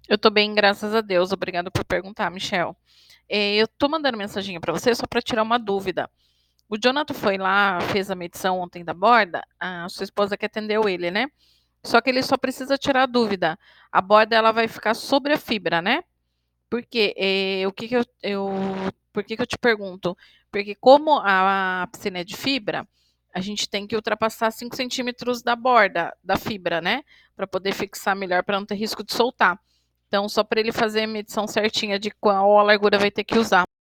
Eu tô bem, graças a Deus. Obrigada por perguntar, Michel. Eu tô mandando mensagem para você só para tirar uma dúvida. O Jonathan foi lá, fez a medição ontem da borda, a sua esposa que atendeu ele, né? Só que ele só precisa tirar a dúvida. A borda ela vai ficar sobre a fibra, né? Porque o que que por que que eu te pergunto? Porque como a piscina é de fibra, a gente tem que ultrapassar 5 centímetros da borda da fibra, né? Para poder fixar melhor, para não ter risco de soltar. Então, só para ele fazer a medição certinha de qual a largura vai ter que usar.